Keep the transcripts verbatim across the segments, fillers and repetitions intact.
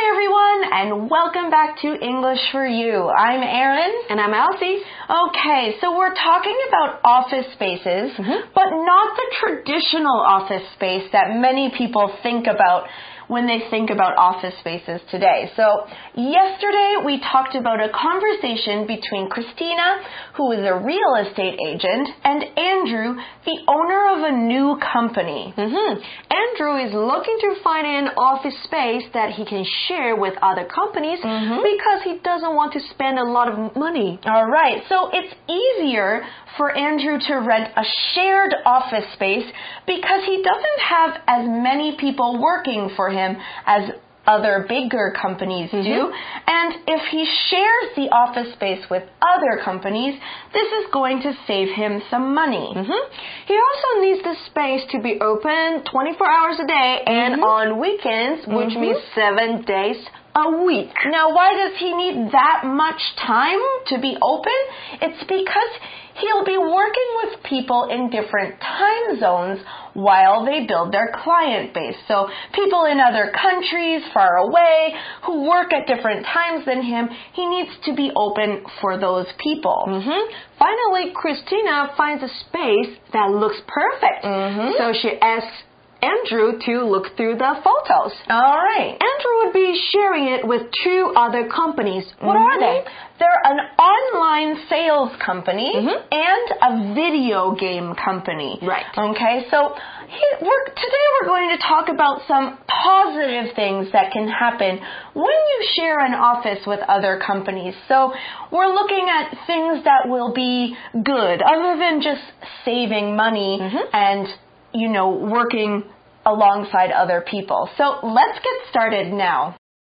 Hi everyone, and welcome back to English for You. I'm Erin. And I'm Elsie. Okay, so we're talking about office spaces, mm-hmm. but not the traditional office space that many people think about when they think about office spaces today. So yesterday we talked about a conversation between Christina, who is a real estate agent, and Andrew, the owner of a new company. Mm-hmm. Andrew is looking to find an office space that he can share with other companies mm-hmm. because he doesn't want to spend a lot of money. All right, so it's easier for Andrew to rent a shared office space because he doesn't have as many people working for him as other bigger companies do. Mm-hmm. And if he shares the office space with other companies, this is going to save him some money. Mm-hmm. He also needs the space to be open twenty-four hours a day and mm-hmm. on weekends, which mm-hmm. means seven days a week. Now, why does he need that much time to be open? It's because he'll be working with people in different time zones while they build their client base. So people in other countries far away who work at different times than him, he needs to be open for those people. Mm-hmm. Finally, Christina finds a space that looks perfect. Mm-hmm. So she asks Andrew to look through the photos. All right. Andrew would be sharing it with two other companies. What mm-hmm. are they? They're an online sales company mm-hmm. and a video game company. Right. Okay, so he, we're, today we're going to talk about some positive things that can happen when you share an office with other companies. So we're looking at things that will be good other than just saving money mm-hmm. and you know, working alongside other people. So let's get started now.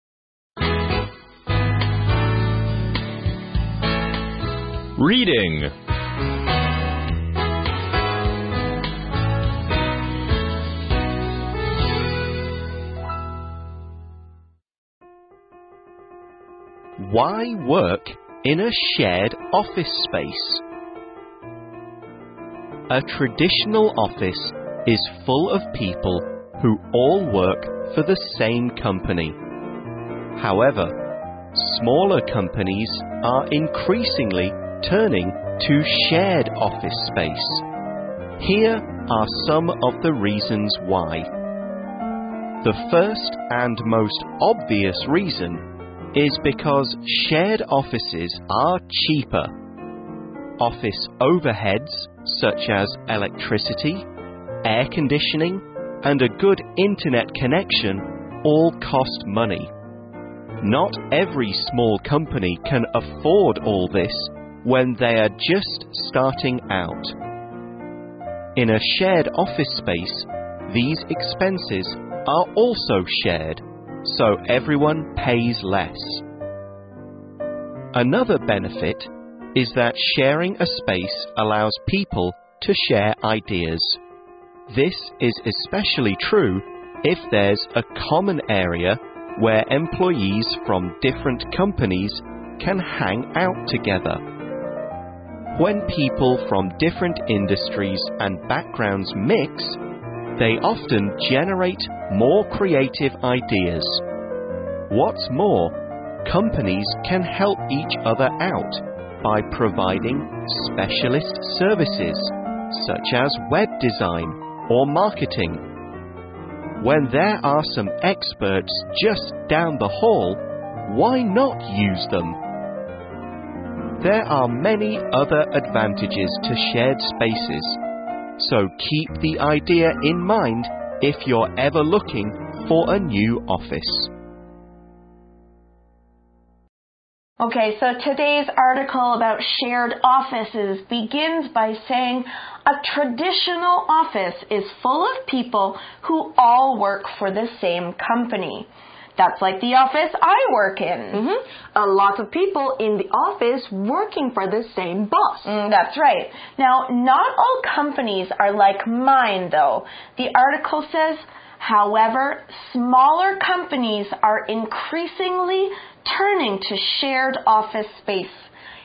Reading. Why work in a shared office space? A traditional office is full of people who all work for the same company. However, smaller companies are increasingly turning to shared office space. Here are some of the reasons why. The first and most obvious reason is because shared offices are cheaper. Office overheads such as electricity, air conditioning, and a good internet connection all cost money. Not every small company can afford all this when they are just starting out. In a shared office space, these expenses are also shared, so everyone pays less. Another benefit is that sharing a space allows people to share ideas. This is especially true if there's a common area where employees from different companies can hang out together. When people from different industries and backgrounds mix, they often generate more creative ideas. What's more, companies can help each other out by providing specialist services such as web design or marketing. When there are some experts just down the hall, why not use them? There are many other advantages to shared spaces, so keep the idea in mind if you're ever looking for a new office. Okay, so today's article about shared offices begins by saying a traditional office is full of people who all work for the same company. That's like the office I work in. Mm-hmm. A lot of people in the office working for the same boss. Mm, that's right. Now, not all companies are like mine, though. The article says, however, smaller companies are increasingly turning to shared office space.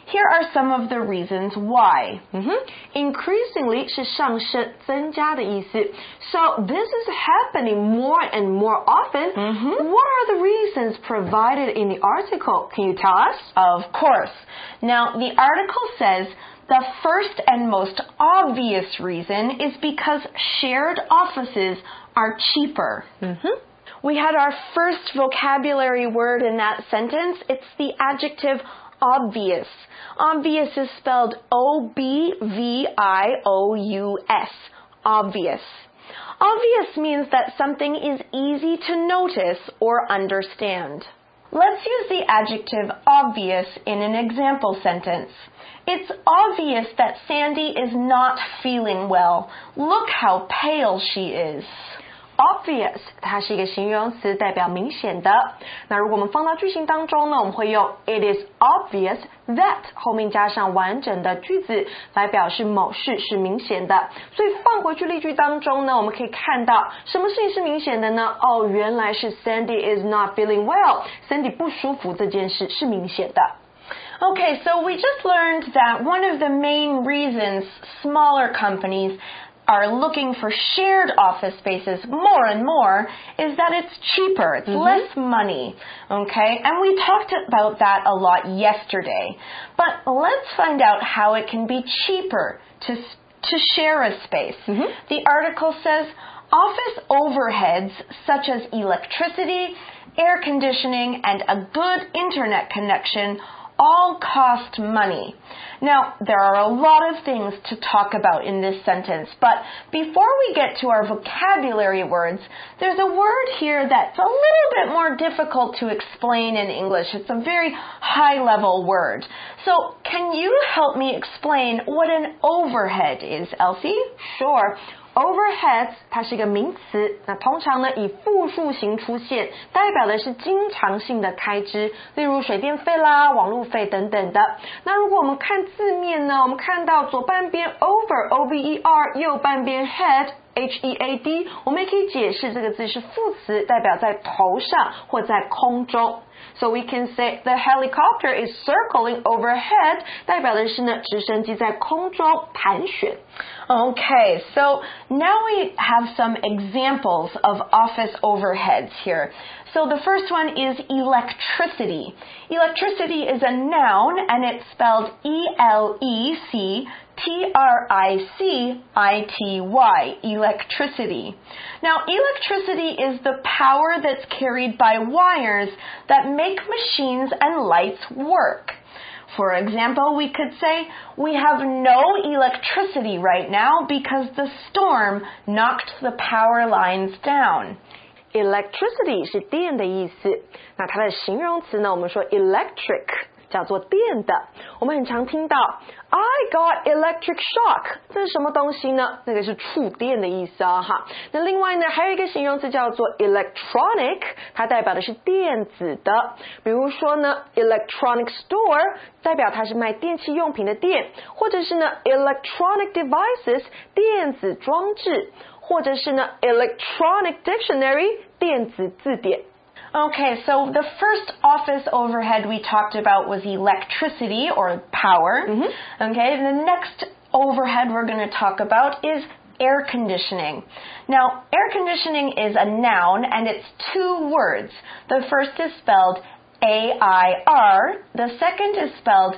Here are some of the reasons why. 嗯哼 Increasingly 是上升、增加的意思。So this is happening more and more often. What are the reasons provided in the article? Can you tell us? Of course. Now, the article says the first and most obvious reason is because shared offices are cheaper. Mm-hmm. We had our first vocabulary word in that sentence. It's the adjective obvious. Obvious is spelled O B V I O U S. Obvious. Obvious means that something is easy to notice or understand. Let's use the adjective obvious in an example sentence. It's obvious that Sandy is not feeling well. Look how pale she is. Obvious 它是一个形容词，代表明显的。那如果我们放到句型当中呢，我们会用 It is obvious that 后面加上完整的句子来表示某事是明显的。所以放回去例句当中呢，我们可以看到什么事情是明显的呢？哦，原来是 Sandy is not feeling well. Sandy 不舒服这件事是明显的。 Okay, so we just learned that one of the main reasons smaller companies are looking for shared office spaces more and more is that it's cheaper, it's mm-hmm. less money, okay? And we talked about that a lot yesterday. But let's find out how it can be cheaper to, to share a space. Mm-hmm. The article says office overheads such as electricity, air conditioning, and a good internet connection all cost money. Now, there are a lot of things to talk about in this sentence, but before we get to our vocabulary words, there's a word here that's a little bit more difficult to explain in English. It's a very high-level word. So, can you help me explain what an overhead is, Elsie? Sure. Overheads 它是一个名词，那通常呢以复数形出现，代表的是经常性的开支，例如水电费啦、网路费等等的。那如果我们看字面呢，我们看到左半边 over O V E R， 右半边 head H E A D， 我们也可以解释这个字是副词，代表在头上或在空中。So we can say the helicopter is circling overhead， 代表的是呢直升机在空中盘旋。 Okay, so now we have some examples of office overheads here. So the first one is electricity. Electricity is a noun and it's spelled E L E C T R I C I T Y, electricity. Now, electricity is the power that's carried by wires that make machines and lights work. For example, we could say, we have no electricity right now because the storm knocked the power lines down. Electricity 是电的意思，那它的形容词呢，我们说 electric 叫做电的。我们很常听到 I got electric shock， 这是什么东西呢？那个是触电的意思啊、哦、哈。那另外呢，还有一个形容词叫做 electronic， 它代表的是电子的。比如说呢 electronic store 代表它是卖电器用品的店，或者是呢 electronic devices 电子装置，或者是呢 electronic dictionary 电子字典。 Okay, so the first office overhead we talked about was electricity or power. Mm-hmm. Okay, the next overhead we're going to talk about is air conditioning. Now, air conditioning is a noun and it's two words. The first is spelled A I R. The second is spelled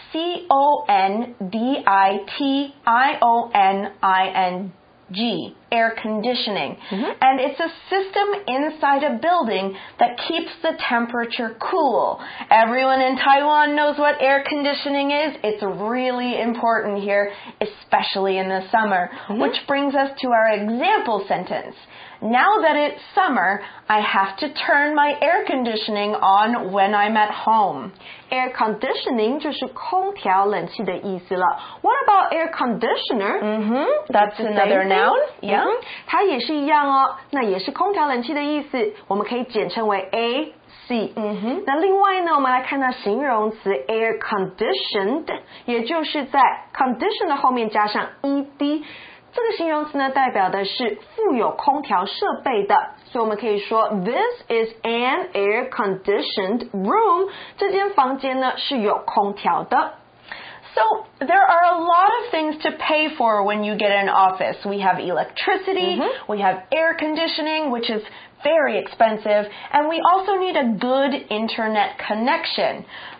C O N D I T I O N I N G, air conditioning. Mm-hmm. And it's a system inside a building that keeps the temperature cool. Everyone in Taiwan knows what air conditioning is. It's really important here, especially in the summer. Mm-hmm. Which brings us to our example sentence. Now that it's summer, I have to turn my air conditioning on when I'm at home. Air conditioning 就是空调冷气的意思了。What about air conditioner? Mm-hmm. That's another noun. Yeah. Mm-hmm. 它也是一样哦，那也是空调冷气的意思，我们可以简称为 A C。 Mm-hmm. 那另外呢，我们来看到形容词 air conditioned， 也就是在 condition 的后面加上 ed。这个形容词呢，代表的是附有空调设备的，所以我们可以说 This is an air-conditioned room。这间房间呢是有空调的。 So there are a lot of things to pay for when you get an office. We have electricity, mm-hmm. we have air conditioning, which is very expensive, and we also need a good internet connection.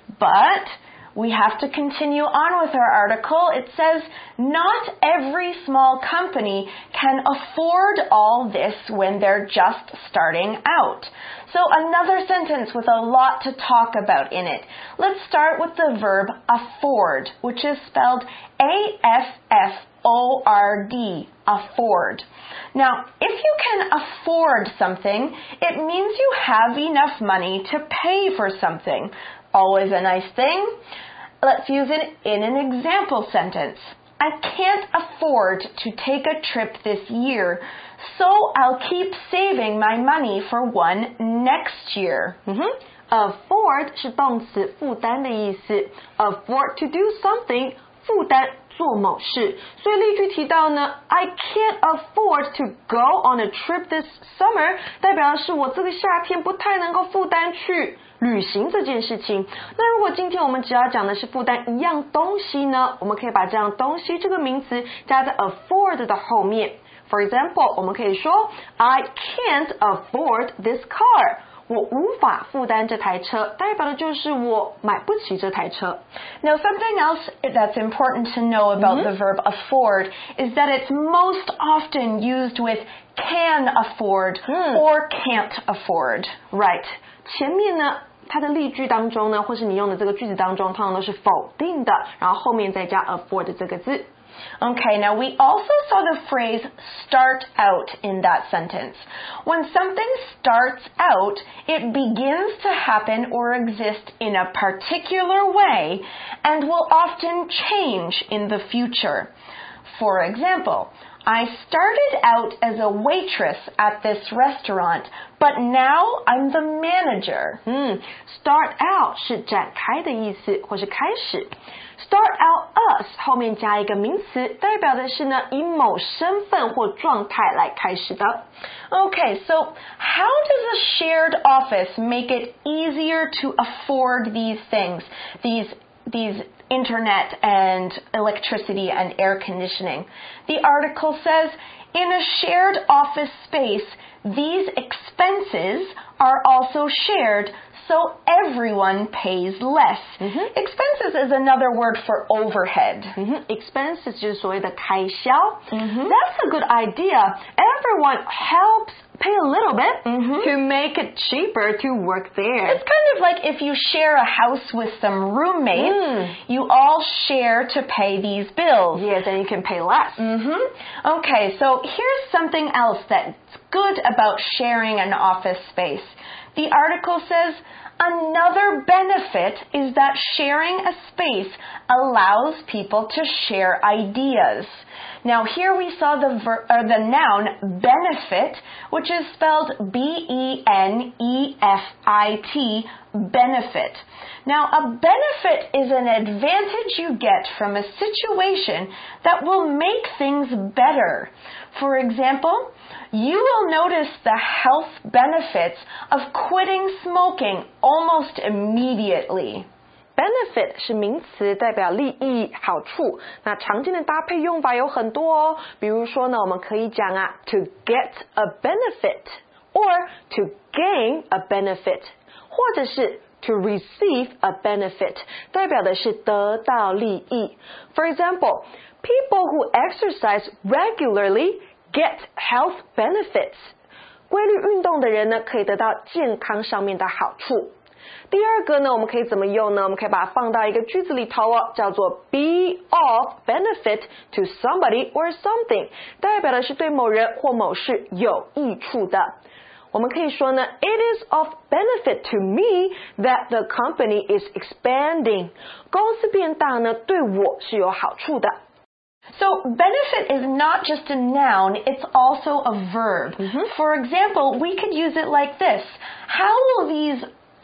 But we have to continue on with our article. It says, not every small company can afford all this when they're just starting out. So another sentence with a lot to talk about in it. Let's start with the verb afford, which is spelled A F F O R D, afford. Now, if you can afford something, it means you have enough money to pay for something. Always a nice thing. Let's use it in an example sentence. I can't afford to take a trip this year, so I'll keep saving my money for one next year. Mm-hmm. Afford 是动词负担的意思。Afford to do something 负担做某事。所以例句提到呢 I can't afford to go on a trip this summer 代表的是我这个夏天不太能够负担去旅行这件事情。那如果今天我们只要讲的是负担一样东西呢，我们可以把这样东西这个名词加在 afford 的后面。For example, 我们可以说 I can't afford this car. 我无法负担这台车，代表的就是我买不起这台车。 Now, something else that's important to know about mm-hmm. the verb afford is that it's most often used with can afford mm. or can't afford. Right. 前面呢它的例句当中呢，或是你用的这个句子当中，通常都是否定的，然后后面再加 afford 这个字。 Okay, now we also saw the phrase start out in that sentence. When something starts out, it begins to happen or exist in a particular way and will often change in the future. For example, I started out as a waitress at this restaurant, but now I'm the manager. 嗯 Start out 是展开的意思，或是开始。Start out as 后面加一个名词，代表的是呢以某身份或状态来开始的。 Okay, so how does a shared office make it easier to afford these things, these these internet and electricity and air conditioning? The article says, in a shared office space, these expenses are also shared, so everyone pays less. Mm-hmm. Expenses is another word for overhead. Mm-hmm. Expenses 就是所谓的开销。 Mm-hmm. That's a good idea. Everyone helps pay a little bit mm-hmm. to make it cheaper to work there. It's kind of like if you share a house with some roommates, mm. you all share to pay these bills. Yes, and you can pay less. Mm-hmm. Okay, so here's something else that's good about sharing an office space. The article says, another benefit is that sharing a space allows people to share ideas. Now here we saw the ver- or the noun benefit, which is spelled B E N E F I T, benefit. Now a benefit is an advantage you get from a situation that will make things better. For example, you will notice the health benefits of quitting smoking almost immediately. Benefit 是名词，代表利益、好处。那常见的搭配用法有很多哦。比如说呢，我们可以讲啊 to get a benefit or to gain a benefit， 或者是 to receive a benefit， 代表的是得到利益。For example, people who exercise regularly get health benefits. 规律运动的人呢，可以得到健康上面的好处。第二个呢，我们可以怎么用呢？我们可以把它放到一个句子里头哦，叫做 be of benefit to somebody or something， 代表的是对某人或某事有益处的。我们可以说呢 ，It is of benefit to me that the company is expanding。公司变大呢，对我是有好处的。 So benefit is not just a noun, it's also a verb. Mm-hmm. For example, we could use it like this. How will these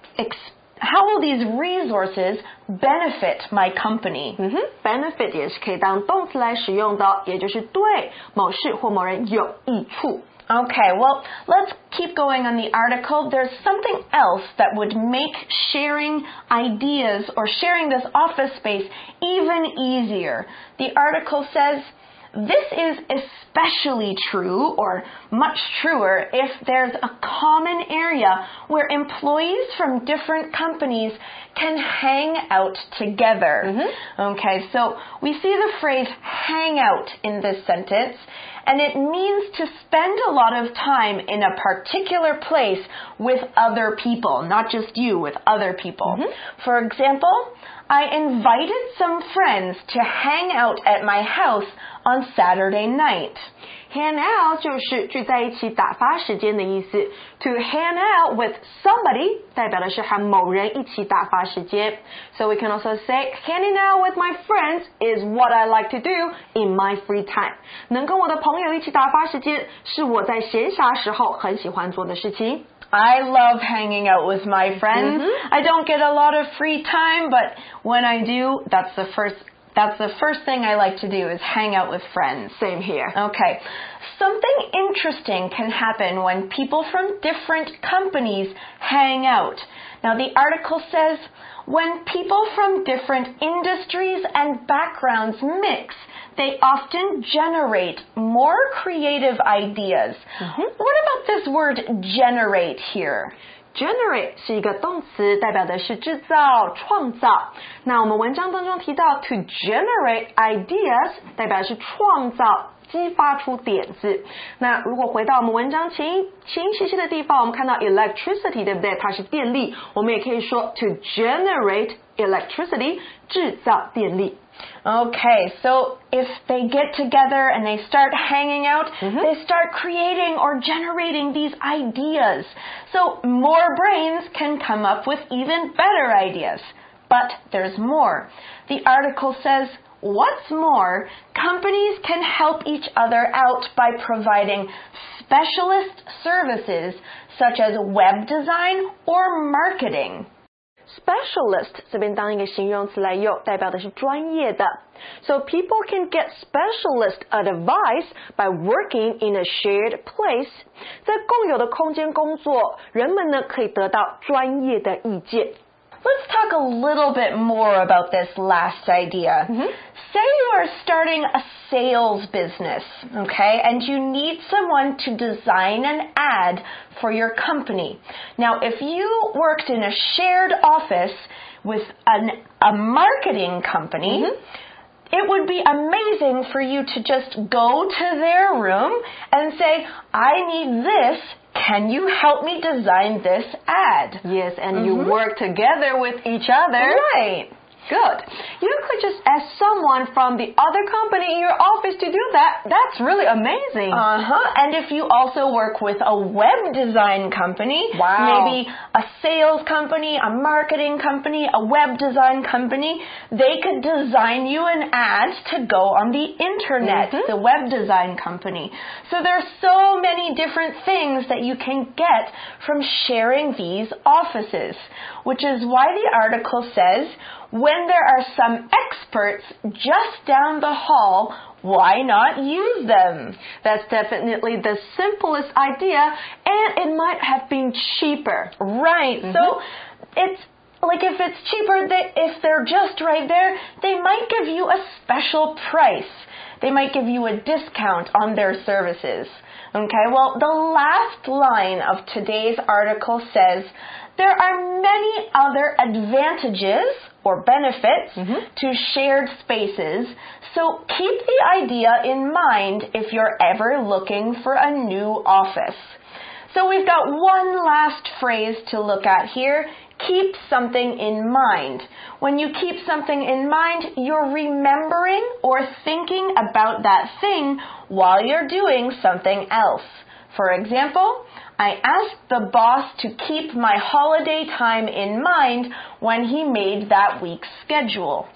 How will these resources benefit my company? Mm-hmm. Benefit 也是可以当动词来使用的，也就是对某事或某人有益处。 Okay, well, let's keep going on the article. There's something else that would make sharing ideas or sharing this office space even easier. The article says, this is especially true or much truer if there's a common area where employees from different companies can hang out together. Mm-hmm. Okay, so we see the phrase hang out in this sentence, and it means to spend a lot of time in a particular place with other people, not just you, with other people. Mm-hmm. For example, I invited some friends to hang out at my house on Saturday night. Hang out 就是聚在一起打发时间的意思。To hang out with somebody 代表的是和某人一起打发时间。So we can also say hanging out with my friends is what I like to do in my free time. 能跟我的朋友一起打发时间是我在闲暇时候很喜欢做的事情。 I love hanging out with my friends. Mm-hmm. I don't get a lot of free time, but when I do, that's the first That's the first thing I like to do is hang out with friends. Same here. Okay. Something interesting can happen when people from different companies hang out. Now, the article says, when people from different industries and backgrounds mix, they often generate more creative ideas. Mm-hmm. What about this word generate here? Generate 是一个动词，代表的是制造、创造。那我们文章当中提到 to generate ideas， 代表的是创造、激发出点子。那如果回到我们文章前前一些些的地方，我们看到 electricity， 对不对？它是电力，我们也可以说 to generate electricity， 制造电力。 Okay, so if they get together and they start hanging out, mm-hmm. they start creating or generating these ideas. So more brains can come up with even better ideas. But there's more. The article says, what's more, companies can help each other out by providing specialist services such as web design or marketing. Specialist 这边当一个形容词来用，代表的是专业的。So people can get specialist advice by working in a shared place. 在共有的空间工作，人们呢可以得到专业的意见。 Let's talk a little bit more about this last idea. Mm-hmm. Say you are starting a sales business, okay, and you need someone to design an ad for your company. Now, if you worked in a shared office with an, a marketing company, mm-hmm. it would be amazing for you to just go to their room and say, I need this. Can you help me design this ad? Yes, and mm-hmm. you work together with each other. Right. Good. You could just ask someone from the other company in your office to do that. That's really amazing. Uh-huh. And if you also work with a web design company, wow. maybe a sales company, a marketing company, a web design company, they could design you an ad to go on the internet, mm-hmm. the web design company. So there's so many different things that you can get from sharing these offices, which is why the article says, when there are some experts just down the hall, why not use them? That's definitely the simplest idea, and it might have been cheaper. Right. Mm-hmm. So it's like if it's cheaper, they, if they're just right there, they might give you a special price. They might give you a discount on their services. Okay, well, the last line of today's article says, there are many other advantages or benefits mm-hmm. to shared spaces, so keep the idea in mind if you're ever looking for a new office. So we've got one last phrase to look at here. Keep something in mind. When you keep something in mind, you're remembering or thinking about that thing while you're doing something else. For example, I asked the boss to keep my holiday time in mind when he made that week's schedule.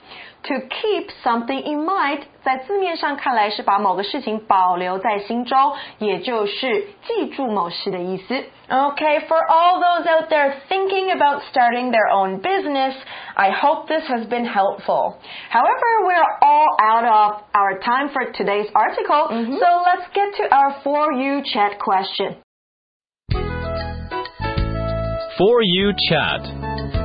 To keep something in mind 在字面上看来是把某个事情保留在心中，也就是记住某事的意思。 Okay, for all those out there thinking about starting their own business, I hope this has been helpful. However, we're all out of our time for today's article, mm-hmm. so let's get to our For You chat question. For You chat.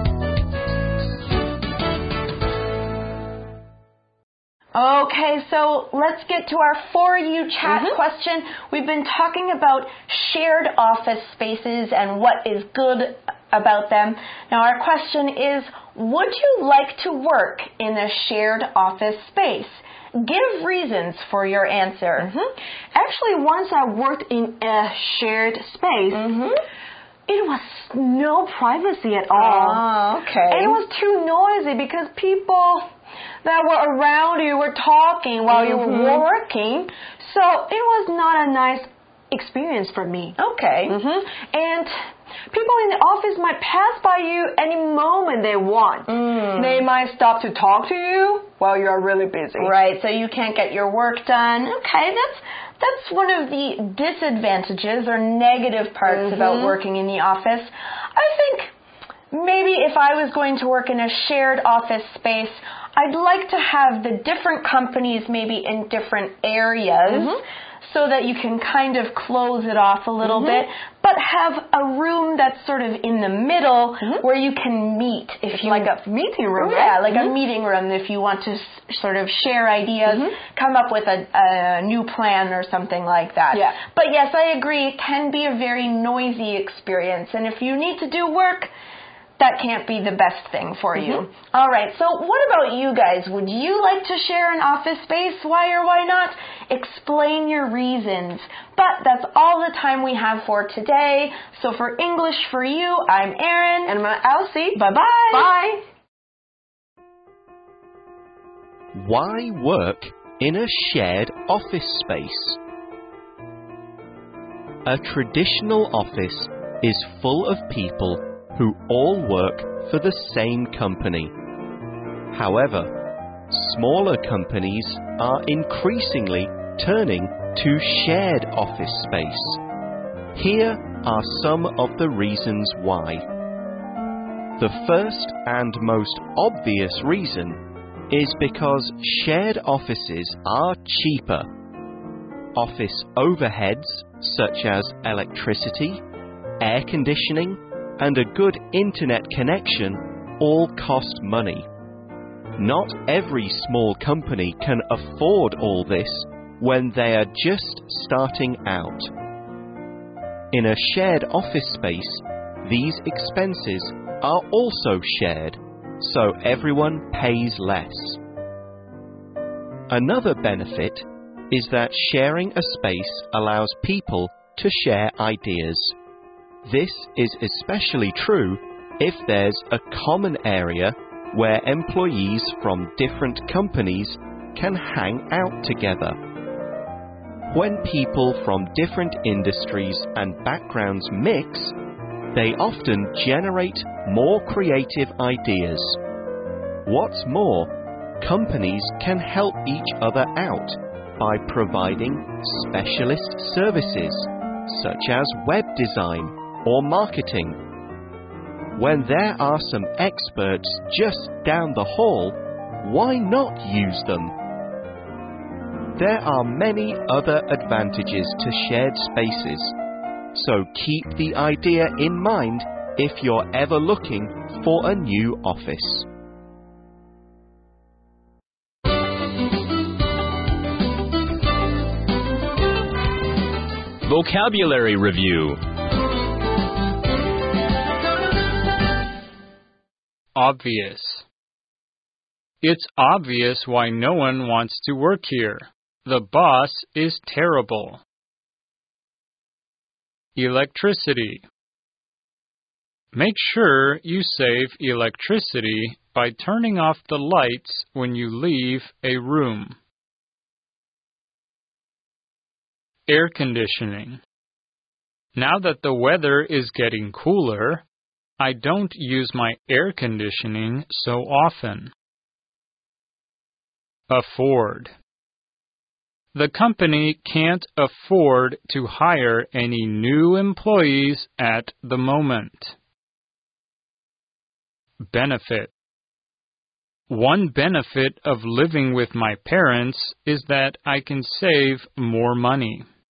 Okay, so let's get to our For You chat mm-hmm. question. We've been talking about shared office spaces and what is good about them. Now our question is, would you like to work in a shared office space? Give reasons for your answer. Mm-hmm. Actually, once I worked in a shared space, mm-hmm. it was no privacy at all. Oh, okay. And it was too noisy because people that were around you were talking while mm-hmm. you were working. So it was not a nice experience for me. Okay. Mm-hmm. And people in the office might pass by you any moment they want. Mm. They might stop to talk to you while you're really busy. Right, so you can't get your work done. Okay, that's that's one of the disadvantages or negative parts mm-hmm. about working in the office. I think maybe if I was going to work in a shared office space, I'd like to have the different companies maybe in different areas mm-hmm. so that you can kind of close it off a little mm-hmm. bit, but have a room that's sort of in the middle mm-hmm. where you can meet. If it's you like a meeting room. Yeah, right? like mm-hmm. a meeting room if you want to s- sort of share ideas, mm-hmm. come up with a, a new plan or something like that. Yeah. But yes, I agree, it can be a very noisy experience, and if you need to do work, that can't be the best thing for you. Mm-hmm. All right, so what about you guys? Would you like to share an office space? Why or why not? Explain your reasons. But that's all the time we have for today. So for English for You, I'm Erin. And I'm Elsie. Bye-bye. Bye. Why work in a shared office space? A traditional office is full of people who all work for the same company. However, smaller companies are increasingly turning to shared office space. Here are some of the reasons why. The first and most obvious reason is because shared offices are cheaper. Office overheads such as electricity, air conditioning, and a good internet connection all cost money. Not every small company can afford all this when they are just starting out. In a shared office space, these expenses are also shared, so everyone pays less. Another benefit is that sharing a space allows people to share ideas. This is especially true if there's a common area where employees from different companies can hang out together. When people from different industries and backgrounds mix, they often generate more creative ideas. What's more, companies can help each other out by providing specialist services, such as web design or marketing. When there are some experts just down the hall, why not use them? There are many other advantages to shared spaces, so keep the idea in mind if you're ever looking for a new office. Vocabulary Review. Obvious. It's obvious why no one wants to work here. The boss is terrible. Electricity. Make sure you save electricity by turning off the lights when you leave a room. Air conditioning. Now that the weather is getting cooler, I don't use my air conditioning so often. Afford. The company can't afford to hire any new employees at the moment. Benefit. One benefit of living with my parents is that I can save more money.